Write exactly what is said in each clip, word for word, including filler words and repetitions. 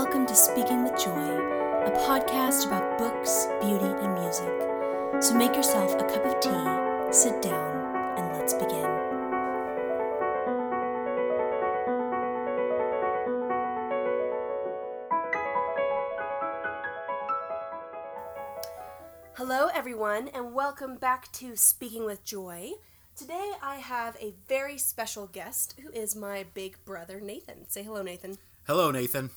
welcome to Speaking with Joy, a podcast about books, beauty, and music. So make yourself a cup of tea, sit down, and let's begin. Hello, everyone, and welcome back to Speaking with Joy. Today I have a very special guest who is my big brother, Nathan. Say hello, Nathan. Hello, Nathan.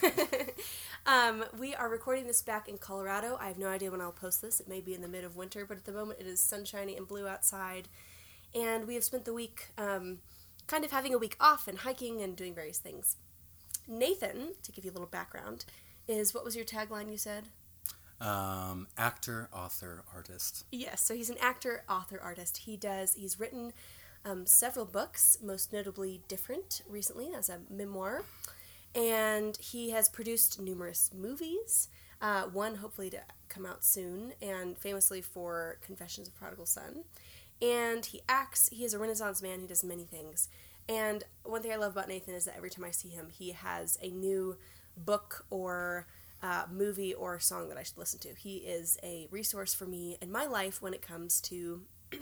um, we are recording this back in Colorado. I have no idea when I'll post this. It may be in the mid of winter, but at the moment it is sunshiny and blue outside. And we have spent the week um, kind of having a week off and hiking and doing various things. Nathan, to give you a little background, is, what was your tagline you said? Um, actor, author, artist. Yes, so he's an actor, author, artist. He does, he's written um, several books, most notably Different recently as a memoir. And he has produced numerous movies, uh, one hopefully to come out soon, and famously for Confessions of a Prodigal Son. And he acts, he is a Renaissance man, he does many things. And one thing I love about Nathan is that every time I see him, he has a new book or uh, movie or song that I should listen to. He is a resource for me in my life when it comes to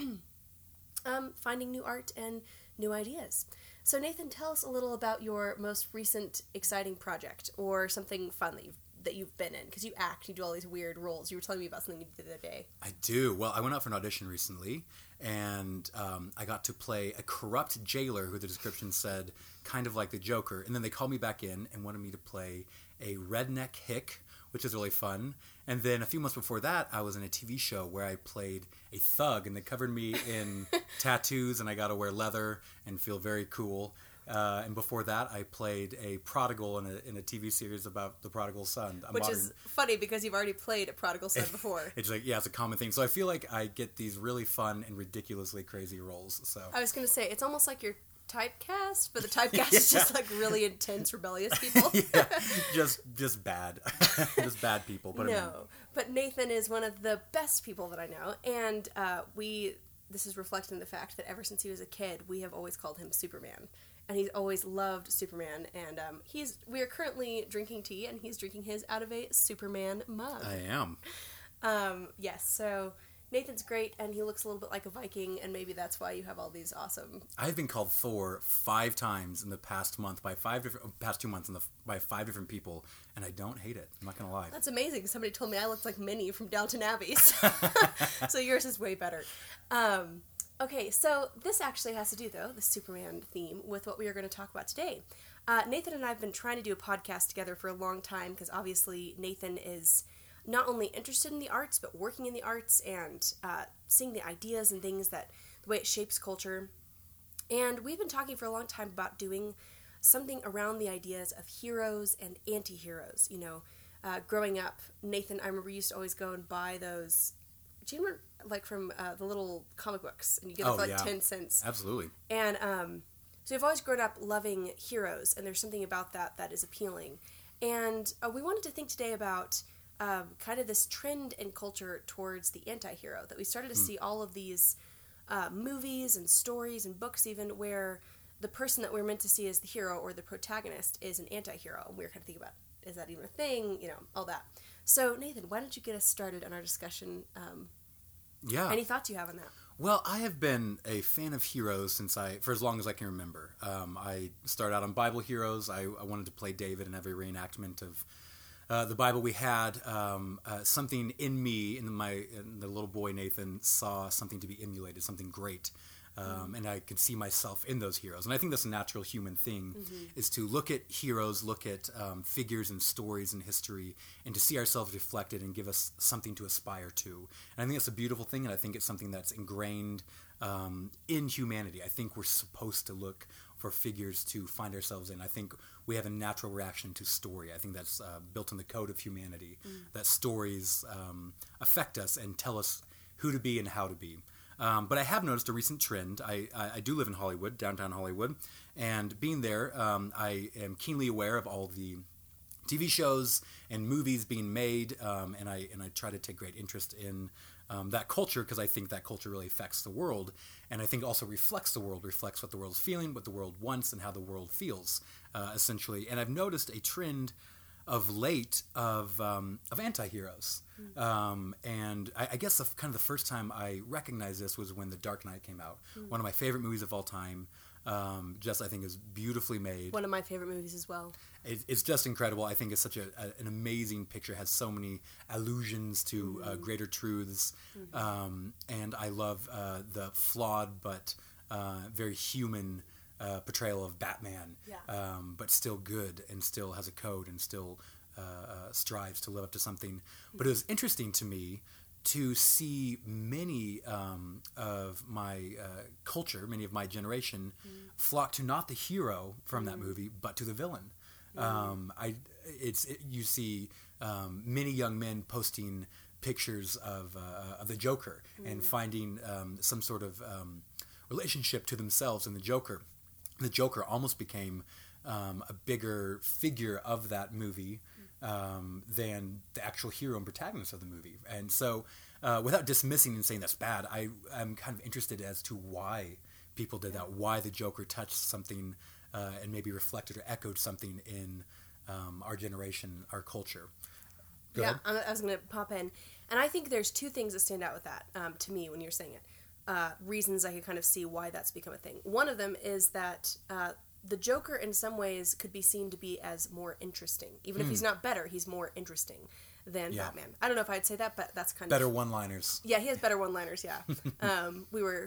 um, finding new art and new ideas. So Nathan, tell us a little about your most recent exciting project or something fun that you've, that you've been in, because you act, you do all these weird roles. You were telling me about something you did the other day. I do. Well, I went out for an audition recently, and um, I got to play a corrupt jailer who the description said kind of like the Joker, and then they called me back in and wanted me to play a redneck hick, which is really fun. And then a few months before that, I was in a T V show where I played a thug, and they covered me in tattoos, and I got to wear leather and feel very cool. Uh, and before that, I played a prodigal in a in a T V series about the prodigal son. Which modern... is funny because you've already played a prodigal son before. It's like, yeah, it's a common thing. So I feel like I get these really fun and ridiculously crazy roles. So I was going to say, it's almost like you're typecast, but the typecast yeah. is just like really intense, rebellious people. yeah, just just bad. just bad people. Put 'em no, in. but Nathan is one of the best people that I know, and uh, we, this is reflected in the fact that ever since he was a kid, we have always called him Superman. And he's always loved Superman, and um, he's we are currently drinking tea, and he's drinking his out of a Superman mug. I am. Um, yes, so Nathan's great, and he looks a little bit like a Viking, and maybe that's why you have all these awesome... I've been called Thor five times in the past month by five different, past two months in the, by five different people, and I don't hate it. I'm not going to lie. That's amazing. Somebody told me I looked like Minnie from Downton Abbey, so yours is way better. Um... Okay, so this actually has to do, though, the Superman theme, with what we are going to talk about today. Uh, Nathan and I have been trying to do a podcast together for a long time, because obviously Nathan is not only interested in the arts, but working in the arts and uh, seeing the ideas and things that, the way it shapes culture. And we've been talking for a long time about doing something around the ideas of heroes and anti-heroes. You know, uh, growing up, Nathan, I remember, used to always go and buy those... Do you remember, like, from uh, the little comic books, and you get them oh, for, like, yeah. ten cents? Absolutely. And um, so we've always grown up loving heroes, and there's something about that that is appealing. And uh, we wanted to think today about um, kind of this trend in culture towards the anti-hero, that we started to hmm. see all of these uh, movies and stories and books even where the person that we're meant to see as the hero or the protagonist is an anti-hero. And we were kind of thinking about, is that even a thing? You know, all that. So, Nathan, why don't you get us started on our discussion? Um, yeah. Any thoughts you have on that? Well, I have been a fan of heroes since I, for as long as I can remember. Um, I started out on Bible heroes. I, I wanted to play David in every reenactment of uh, the Bible we had. Um, uh, something in me, in my, in the little boy Nathan, saw something to be emulated, something great. Um, mm-hmm. And I could see myself in those heroes. And I think that's a natural human thing, mm-hmm. is to look at heroes, look at um, figures and stories in history, and to see ourselves reflected and give us something to aspire to. And I think that's a beautiful thing, and I think it's something that's ingrained um, in humanity. I think we're supposed to look for figures to find ourselves in. I think we have a natural reaction to story. I think that's uh, built in the code of humanity, mm. that stories um, affect us and tell us who to be and how to be. Um, but I have noticed a recent trend. I, I, I do live in Hollywood, downtown Hollywood, and being there, um, I am keenly aware of all the T V shows and movies being made, um, and I and I try to take great interest in um, that culture, because I think that culture really affects the world, and I think also reflects the world, reflects what the world is feeling, what the world wants, and how the world feels, uh, essentially. And I've noticed a trend of late of um, of anti-heroes. Mm. Um, and I, I guess the, kind of the first time I recognized this was when The Dark Knight came out. Mm. One of my favorite movies of all time. Um, just I think is beautifully made. One of my favorite movies as well. It, it's just incredible. I think it's such a, a an amazing picture. It has so many allusions to mm-hmm. uh, greater truths, mm-hmm. um, and I love uh, the flawed but uh, very human uh, portrayal of Batman. Yeah. Um, but still good and still has a code and still uh, uh, strives to live up to something. Mm-hmm. But it was interesting to me to see many um, of my uh, culture, many of my generation, mm. flock to not the hero from mm. that movie, but to the villain. Mm. Um, I, it's it, you see um, many young men posting pictures of uh, of the Joker mm. and finding um, some sort of um, relationship to themselves in the Joker. The Joker almost became um, a bigger figure of that movie Um, than the actual hero and protagonist of the movie. And so, uh, without dismissing and saying that's bad, I, I'm kind of interested as to why people did that, why the Joker touched something uh, and maybe reflected or echoed something in um, our generation, our culture. Go yeah, ahead. I was going to pop in. And I think there's two things that stand out with that, um, to me, when you're saying it. Uh, reasons I can kind of see why that's become a thing. One of them is that uh, the Joker in some ways could be seen to be as more interesting. Even mm. if he's not better, he's more interesting than yeah. Batman. I don't know if I'd say that, but that's kind better of... Better one-liners. Yeah, he has better one-liners, yeah. um, we were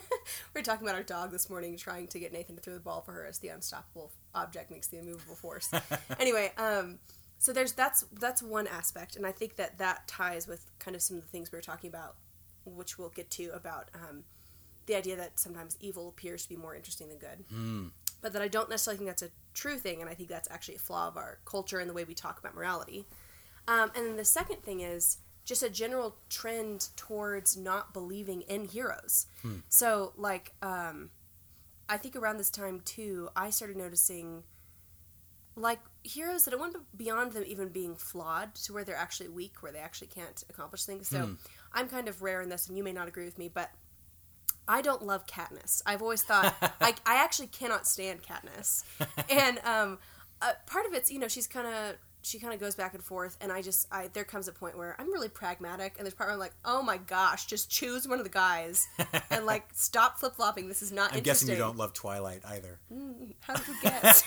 we were talking about our dog this morning, trying to get Nathan to throw the ball for her as the unstoppable object makes the immovable force. Anyway, um, so there's that's that's one aspect, and I think that that ties with kind of some of the things we were talking about, which we'll get to, about um, the idea that sometimes evil appears to be more interesting than good. Mm. But that I don't necessarily think that's a true thing, and I think that's actually a flaw of our culture and the way we talk about morality. Um, and then the second thing is just a general trend towards not believing in heroes. Hmm. So, like, um, I think around this time, too, I started noticing, like, heroes that it went beyond them even being flawed to where they're actually weak, where they actually can't accomplish things. So, hmm. I'm kind of rare in this, and you may not agree with me, but I don't love Katniss. I've always thought, I, I actually cannot stand Katniss. And um, uh, part of it's, you know, she's kind of, she kind of goes back and forth, and I just, I there comes a point where I'm really pragmatic, and there's part where I'm like, oh my gosh, just choose one of the guys, and like, stop flip-flopping, this is not I'm interesting. guessing you don't love Twilight either. Mm, how did you guess?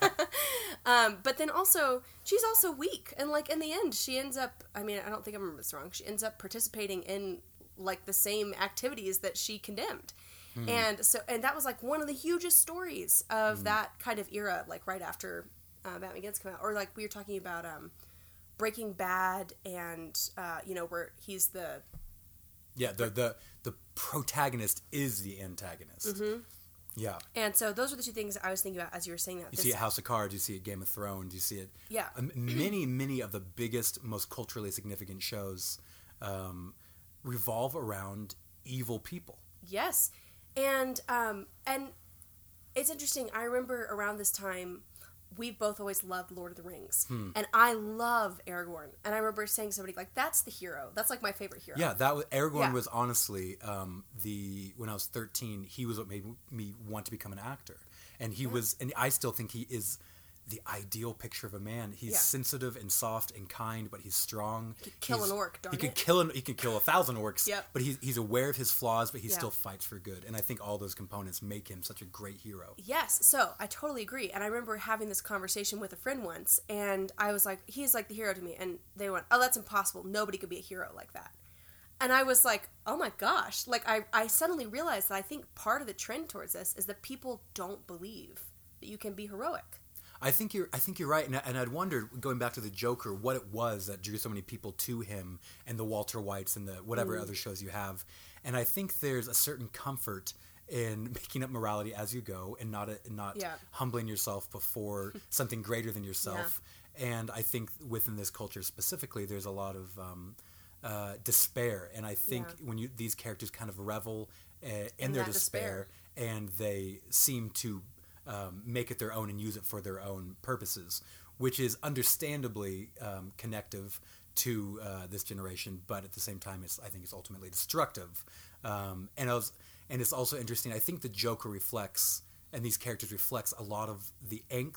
um, but then also, she's also weak, and like, in the end, she ends up, I mean, I don't think I remember this wrong, she ends up participating in like the same activities that she condemned. Hmm. And so, and that was like one of the hugest stories of hmm. that kind of era, like right after uh, Batman Begins came out. Or like we were talking about um, Breaking Bad, and uh, you know, where he's the yeah the the the protagonist is the antagonist. Mm-hmm. Yeah. And so those are the two things I was thinking about as you were saying that. You this, see it House of Cards, you see it Game of Thrones, you see it. Yeah. Um, many many of the biggest, most culturally significant shows Um, revolve around evil people. Yes. And um, and it's interesting. I remember around this time, we've both always loved Lord of the Rings. Hmm. And I love Aragorn. And I remember saying to somebody, like, that's the hero. That's like my favorite hero. Yeah, that was, Aragorn yeah. was honestly, um, the when I was thirteen, he was what made me want to become an actor. And he yeah. was, and I still think he is the ideal picture of a man. He's yeah. sensitive and soft and kind, but he's strong. He could kill he's, an orc, darn he could it. kill an, He could kill a thousand orcs, yep. but he's, he's aware of his flaws, but he yeah. still fights for good. And I think all those components make him such a great hero. Yes, so I totally agree. And I remember having this conversation with a friend once, and I was like, he's like the hero to me. And they went, oh, that's impossible. Nobody could be a hero like that. And I was like, oh my gosh. Like, I, I suddenly realized that I think part of the trend towards this is that people don't believe that you can be heroic. I think you're. I think you're right, and, and I'd wondered, going back to the Joker, what it was that drew so many people to him, and the Walter Whites, and the whatever mm. other shows you have. And I think there's a certain comfort in making up morality as you go, and not a, not yeah. humbling yourself before something greater than yourself. Yeah. And I think within this culture specifically, there's a lot of um, uh, despair, and I think yeah. when you these characters kind of revel uh, in, in their despair, despair, and they seem to Um, make it their own and use it for their own purposes, which is understandably um, connective to uh, this generation, but at the same time, it's, I think it's ultimately destructive. Um, and, I was, and it's also interesting, I think the Joker reflects, and these characters reflects a lot of the angst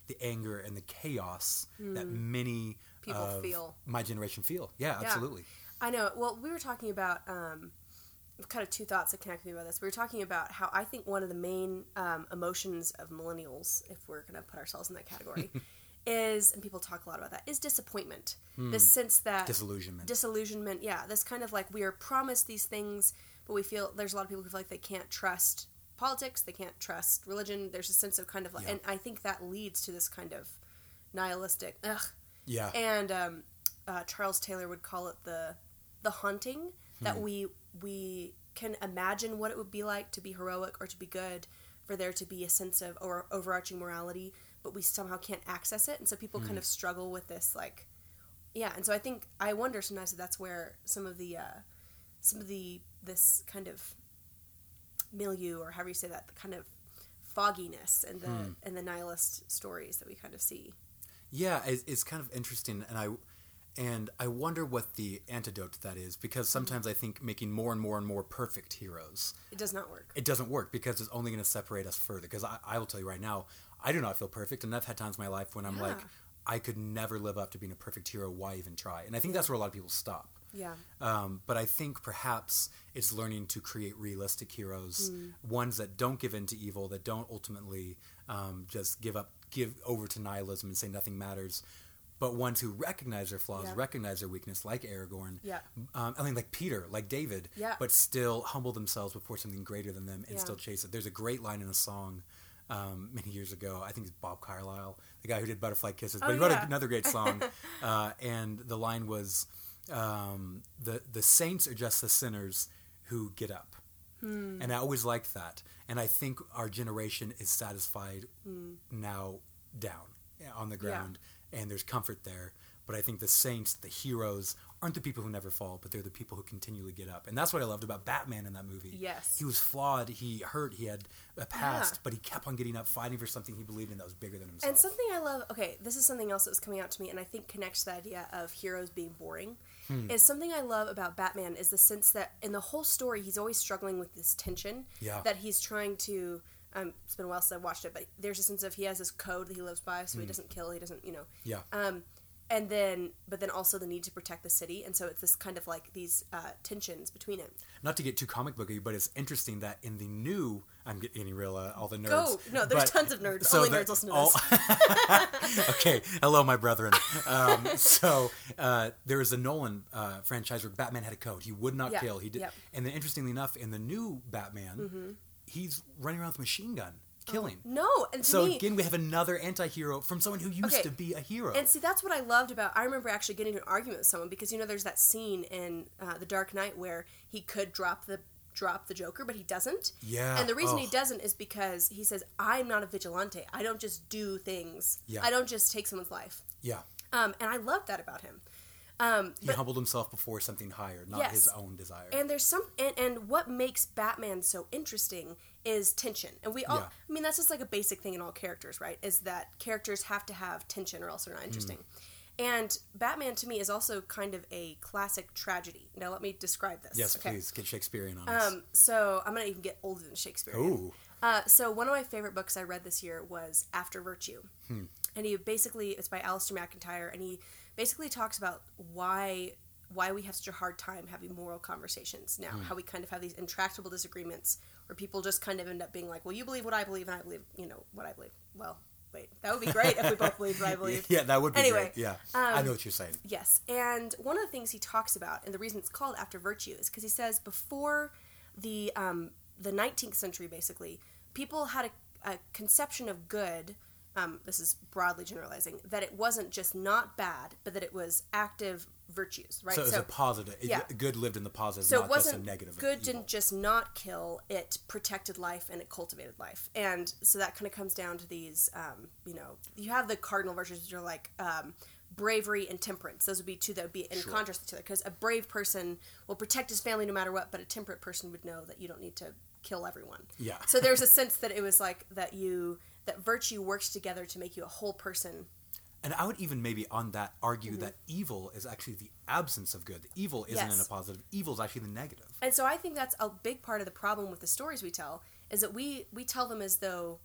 the anger and the chaos mm. that many people of feel. My generation feel. Yeah, absolutely. Yeah. I know. Well, we were talking about um, kind of two thoughts that connect me about this. We were talking about how I think one of the main um, emotions of millennials, if we're going to put ourselves in that category, is, and people talk a lot about that, is disappointment. Hmm. This sense that... Disillusionment. Disillusionment, yeah. This kind of like we are promised these things, but we feel, there's a lot of people who feel like they can't trust politics, they can't trust religion. There's a sense of kind of like, yeah. and I think that leads to this kind of nihilistic, ugh. Yeah. And um, uh, Charles Taylor would call it the the haunting, that hmm. we we can imagine what it would be like to be heroic or to be good, for there to be a sense of or overarching morality, but we somehow can't access it, and so people mm. kind of struggle with this, like, yeah, and so I think, I wonder sometimes if that's where some of the, uh, some of the, this kind of milieu, or however you say that, the kind of fogginess and the, mm. and the nihilist stories that we kind of see. Yeah, it's, it's kind of interesting, and I, and I wonder what the antidote to that is, because sometimes mm-hmm. I think making more and more and more perfect heroes... It does not work. It doesn't work, because it's only going to separate us further, because I, I will tell you right now, I do not feel perfect, and I've had times in my life when I'm yeah. like, I could never live up to being a perfect hero, why even try? And I think that's where a lot of people stop. Yeah. Um, but I think perhaps it's learning to create realistic heroes, mm. ones that don't give in to evil, that don't ultimately um, just give up, give over to nihilism and say nothing matters, but ones who recognize their flaws, yeah. recognize their weakness, like Aragorn. Yeah. Um, I mean, like Peter, like David, yeah. but still humble themselves before something greater than them and yeah. still chase it. There's a great line in a song um, many years ago. I think it's Bob Carlyle, the guy who did Butterfly Kisses, but oh, he wrote yeah. another great song. uh, and the line was, um, the, the saints are just the sinners who get up. Hmm. And I always liked that. And I think our generation is satisfied hmm. now down on the ground. Yeah. And there's comfort there. But I think the saints, the heroes, aren't the people who never fall, but they're the people who continually get up. And that's what I loved about Batman in that movie. Yes. He was flawed, he hurt, he had a past, yeah. but he kept on getting up, fighting for something he believed in that was bigger than himself. And something I love, okay, this is something else that was coming out to me, and I think connects to the idea of heroes being boring, hmm. is something I love about Batman is the sense that in the whole story, he's always struggling with this tension yeah. that he's trying to... Um, it's been a while since I've watched it, but there's a sense of he has this code that he lives by, so mm. he doesn't kill, he doesn't, you know. Yeah. Um, and then, but then also the need to protect the city, and so it's this kind of like these uh, tensions between it. Not to get too comic booky, but it's interesting that in the new, I'm getting real, uh, all the nerds. Go! No, there's but, tons of nerds. So Only the, nerds listen to all, this. Okay, hello, my brethren. Um, so uh, there was a Nolan uh, franchise where Batman had a code. He would not yeah. kill. He did, yep. and then interestingly enough, in the new Batman, mm-hmm. he's running around with a machine gun. Killing. No, and to so me, again, we have another anti-hero from someone who used okay. to be a hero. And see, that's what I loved about. I remember actually getting into an argument with someone because you know there's that scene in uh, The Dark Knight where he could drop the drop the Joker, but he doesn't. Yeah. And the reason oh. he doesn't is because he says, "I'm not a vigilante. I don't just do things. Yeah. I don't just take someone's life." Yeah. Um, and I loved that about him. Um, he but, humbled himself before something higher, not yes. his own desire. And there's some, and, and what makes Batman so interesting is tension. And we all, yeah. I mean, that's just like a basic thing in all characters, right? Is that characters have to have tension or else they're not interesting. Mm. And Batman to me is also kind of a classic tragedy. Now let me describe this. Yes, okay? please, get Shakespearean on us. Um, so I'm going to even get older than Shakespeare. Ooh. Uh, so one of my favorite books I read this year was After Virtue. Hmm. And he basically, it's by Alistair McIntyre, and he basically talks about why why we have such a hard time having moral conversations now, mm. how we kind of have these intractable disagreements where people just kind of end up being like, well, you believe what I believe, and I believe, you know, what I believe. Well, wait, that would be great if we both believed what I believe. Yeah, that would be anyway, great. Yeah, um, I know what you're saying. Yes, and one of the things he talks about, and the reason it's called After Virtue, is because he says before the um, the nineteenth century, basically, people had a, a conception of good, um, this is broadly generalizing, that it wasn't just not bad, but that it was active virtues, right? So it was so, a positive. Yeah. Good lived in the positive, so not it wasn't just a negative. Good evil. didn't just not kill, it protected life and it cultivated life. And so that kind of comes down to these, um, you know, you have the cardinal virtues which are like um, bravery and temperance. Those would be two that would be in sure. contrast to each other. Because a brave person will protect his family no matter what, but a temperate person would know that you don't need to kill everyone. Yeah. So there's a sense that it was like that you, that virtue works together to make you a whole person. And I would even maybe on that argue mm-hmm. that evil is actually the absence of good. The evil isn't yes. in a positive. Evil is actually the negative. And so I think that's a big part of the problem with the stories we tell, is that we, we tell them as though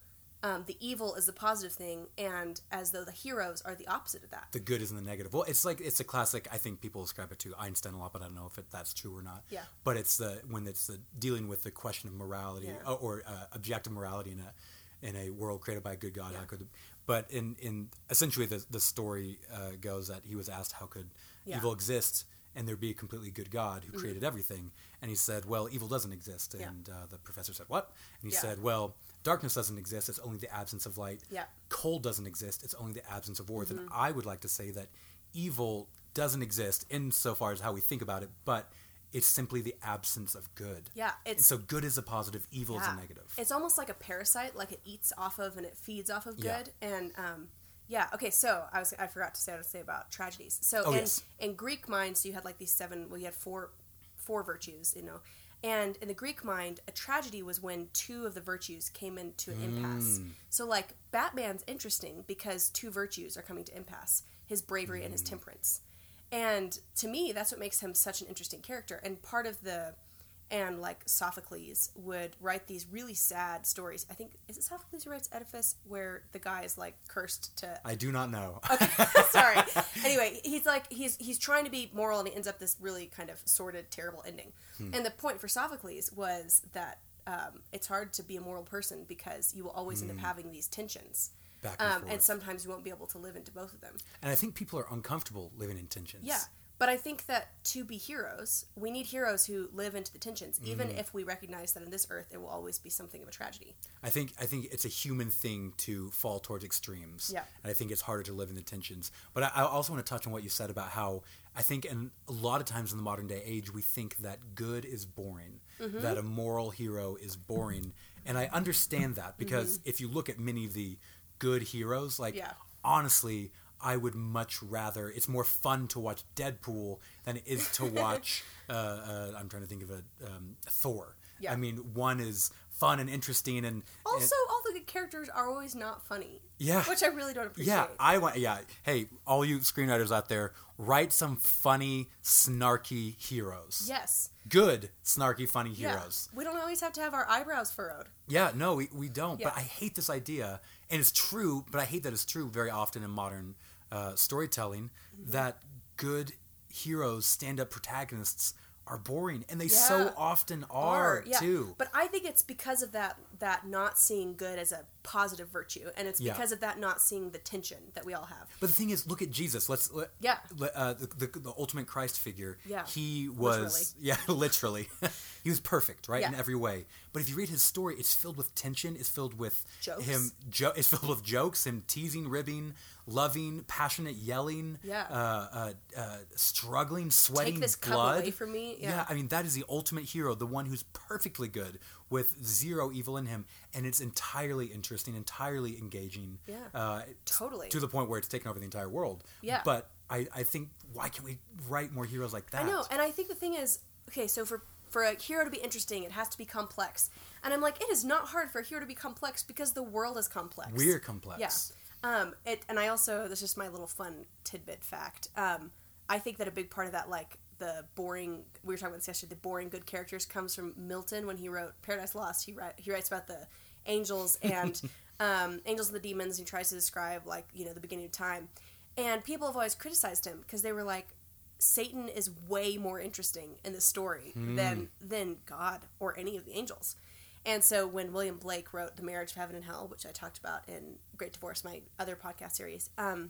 um, the evil is the positive thing, and as though the heroes are the opposite of that. The good is in the negative. Well, it's like it's a classic. I think people ascribe it to Einstein a lot, but I don't know if it, that's true or not. Yeah. But it's the when it's the dealing with the question of morality Yeah. or, or uh, objective morality in a in a world created by a good God. Yeah. How could? But in in essentially the the story uh, goes that he was asked how could Yeah. evil exist and there be a completely good God who Mm-hmm. created everything, and he said, well, evil doesn't exist. Yeah. And uh, the professor said, what? And he Yeah. said, well, darkness doesn't exist. It's only the absence of light. Yeah. Cold doesn't exist. It's only the absence of warmth. Mm-hmm. And I would like to say that evil doesn't exist insofar as how we think about it, but it's simply the absence of good. Yeah, And it's so good is a positive, evil is yeah. a negative. It's almost like a parasite, like it eats off of and it feeds off of Yeah. good. And um, yeah, okay. So I was I forgot to say what I was say about tragedies. So Oh, in yes. in Greek mind, so you had like these seven. Well, you had four four virtues, you know. And in the Greek mind, a tragedy was when two of the virtues came into an impasse. Mm. So like Batman's interesting because two virtues are coming to impasse: his bravery Mm. and his temperance. And to me, that's what makes him such an interesting character. And part of the, and like Sophocles would write these really sad stories. I think, is it Sophocles who writes Oedipus, where the guy is like cursed to. I do not know. Okay, sorry. Anyway, he's like, he's he's trying to be moral and he ends up this really kind of sordid, terrible ending. Hmm. And the point for Sophocles was that um, it's hard to be a moral person because you will always end up having these tensions. Back and Um, forth. and sometimes you won't be able to live into both of them. And I think people are uncomfortable living in tensions. Yeah. But I think that to be heroes, we need heroes who live into the tensions, even Mm-hmm. if we recognize that in this earth there will always be something of a tragedy. I think I think it's a human thing to fall towards extremes. Yeah. And I think it's harder to live in the tensions. But I, I also want to touch on what you said about how I think in a lot of times in the modern day age we think that good is boring, Mm-hmm. that a moral hero is boring. And I understand that because if you look at many of the good heroes, like Mm-hmm. Yeah. honestly, I would much rather. It's more fun to watch Deadpool than it is to watch. uh, uh, I'm trying to think of a um, Thor. Yeah. I mean, one is fun and interesting, and Also, all the good characters are always not funny. Yeah. Which I really don't appreciate. yeah, I want. Yeah, hey, all you screenwriters out there, write some funny, snarky heroes. Yes. Good, snarky, funny Yeah. heroes. We don't always have to have our eyebrows furrowed. Yeah, no, we, we don't. But Yeah. I hate this idea, and it's true. But I hate that it's true very often in modern uh, storytelling Mm-hmm. that good heroes, stand-up protagonists, are boring, and they so Yeah. often are, yeah. too. But I think it's because of that that not seeing good as a positive virtue, and it's Yeah. because of that not seeing the tension that we all have. But the thing is, look at Jesus. Let's let, Yeah. let, uh, the, the the ultimate Christ figure. Yeah. He was yeah, literally. He was perfect, right, in Yeah. every way. But if you read his story, it's filled with tension. It's filled with Jokes. him. Jo- it's filled with jokes. Him teasing, ribbing, loving, passionate yelling. Yeah. Uh, uh, uh, struggling, sweating Take this cup blood. away from me. Yeah. I mean that is the ultimate hero, the one who's perfectly good with zero evil in him, and it's entirely interesting, entirely engaging. Yeah. Uh, Totally. to the point where it's taken over the entire world. Yeah. But I, I think, why can't we write more heroes like that? I know, and I think the thing is, okay, so for for a hero to be interesting, it has to be complex. And I'm like, it is not hard for a hero to be complex because the world is complex. We're complex. Yeah. Um, it, and I also, this is just my little fun tidbit fact. Um, I think that a big part of that, like, the boring, we were talking about this yesterday, the boring good characters comes from Milton when he wrote Paradise Lost. He, write, he writes about the angels and um, angels and the demons. And he tries to describe, like, you know, the beginning of time. And people have always criticized him because they were like, Satan is way more interesting in the story Hmm. than than God or any of the angels. And so when William Blake wrote The Marriage of Heaven and Hell, which I talked about in Great Divorce, my other podcast series, um,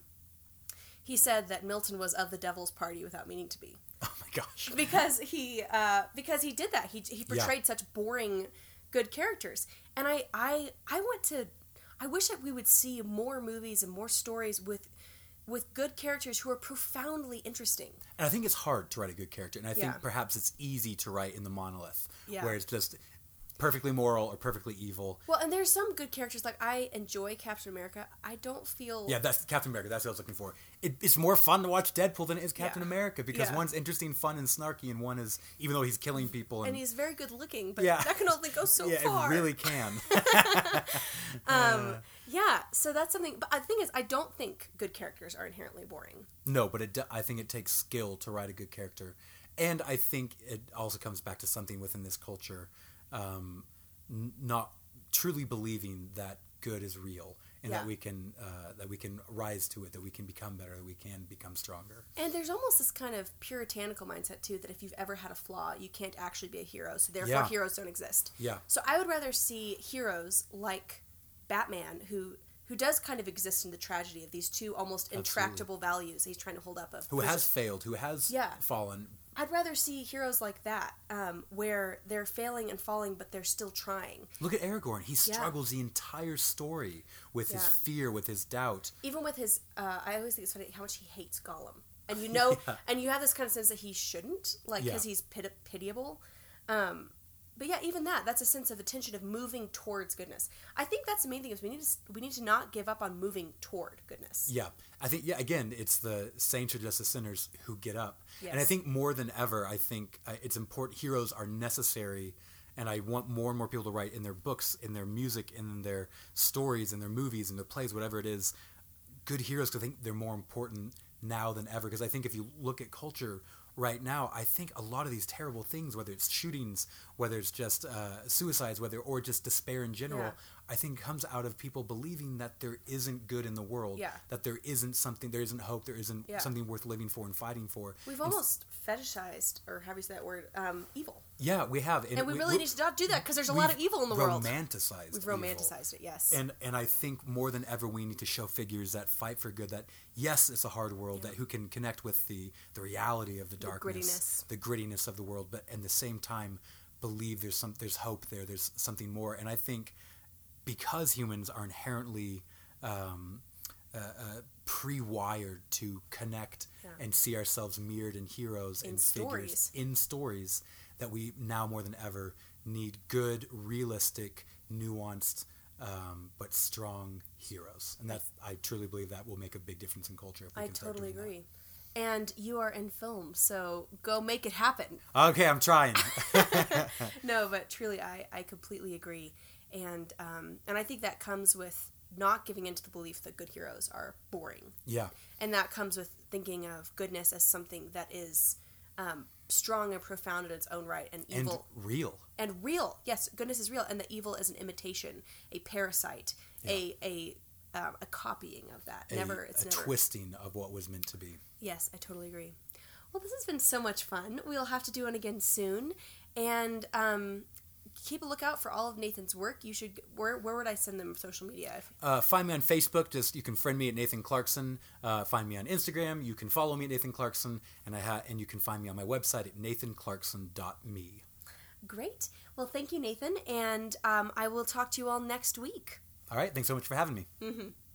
he said that Milton was of the devil's party without meaning to be. Oh my gosh. Because he uh, because he did that. He he portrayed such boring good characters. And I, I I want to I wish that we would see more movies and more stories with with good characters who are profoundly interesting. And I think it's hard to write a good character, and I think Yeah. perhaps it's easy to write in the monolith, Yeah. where it's just perfectly moral or perfectly evil. Well, and there's some good characters. Like, I enjoy Captain America. I don't feel... Yeah, that's Captain America. That's what I was looking for. It, it's more fun to watch Deadpool than it is Captain Yeah. America because Yeah. one's interesting, fun, and snarky, and one is, even though he's killing people. And, And he's very good looking, but Yeah. that can only go so yeah, far. it really can. Um, yeah, so that's something... But the thing is, I don't think good characters are inherently boring. No, but it, do- I think it takes skill to write a good character. And I think it also comes back to something within this culture, um, n- not truly believing that good is real, and Yeah. that we can uh, that we can rise to it, that we can become better, that we can become stronger. And there's almost this kind of puritanical mindset too, that if you've ever had a flaw, you can't actually be a hero, so therefore Yeah. heroes don't exist. Yeah. So I would rather see heroes like Batman, who who does kind of exist in the tragedy of these two almost intractable values he's trying to hold up. Of Who has failed, who has Yeah. fallen. I'd rather see heroes like that, um, where they're failing and falling, but they're still trying. Look at Aragorn. He Yeah. struggles the entire story with his Yeah. fear, with his doubt. Even with his, uh, I always think it's funny how much he hates Gollum, and you know, Yeah. and you have this kind of sense that he shouldn't, like, because Yeah. he's pit- pitiable. Um, but yeah, even that, that's a sense of attention of moving towards goodness. I think that's the main thing is we need to we need to not give up on moving toward goodness. Yeah, I think yeah. Again, it's the saints are just the sinners who get up, Yes. and I think more than ever, I think uh, it's important. Heroes are necessary, and I want more and more people to write in their books, in their music, in their stories, in their movies, in their plays, whatever it is. Good heroes, because I think they're more important now than ever. Because I think if you look at culture right now, I think a lot of these terrible things, whether it's shootings, whether it's just uh, suicides, whether or just despair in general, Yeah. I think comes out of people believing that there isn't good in the world, Yeah. that there isn't something, there isn't hope, there isn't Yeah. something worth living for and fighting for. We've And- almost fetishized, or how do you say that word, um, evil. yeah, we have, And we really need to not do that, because there's a lot of we've evil in the world. Romanticized, We've evil. romanticized it, yes. And and I think more than ever we need to show figures that fight for good. That yes, it's a hard world. Yeah. That who can connect with the the reality of the darkness, grittiness. the grittiness of the world, but at the same time believe there's some there's hope there. There's something more. And I think because humans are inherently um, uh, uh, pre-wired to connect Yeah. and see ourselves mirrored in heroes In and stories. figures in stories, that we now more than ever need good, realistic, nuanced, um, but strong heroes. And that I truly believe that will make a big difference in culture if we I can start totally doing agree. And you are in film, so go make it happen. that. Okay, I'm trying. No, but truly, I, I completely agree. And um, and I think that comes with not giving into the belief that good heroes are boring. Yeah. And that comes with thinking of goodness as something that is um, strong and profound in its own right, and And evil real. and real. Yes, goodness is real, and the evil is an imitation, a parasite, a a um, a copying of that. A, never, it's a never. twisting of what was meant to be. Yes, I totally agree. Well, this has been so much fun. We'll have to do it again soon, and um, keep a lookout for all of Nathan's work. You should. Where where would I send them social media? Uh, find me on Facebook. Just you can friend me at Nathan Clarkson. Uh, find me on Instagram. You can follow me at Nathan Clarkson, and I ha- and you can find me on my website at nathan clarkson dot me. Great. Well, thank you, Nathan, and um, I will talk to you all next week. All right. Thanks so much for having me. Mm-hmm.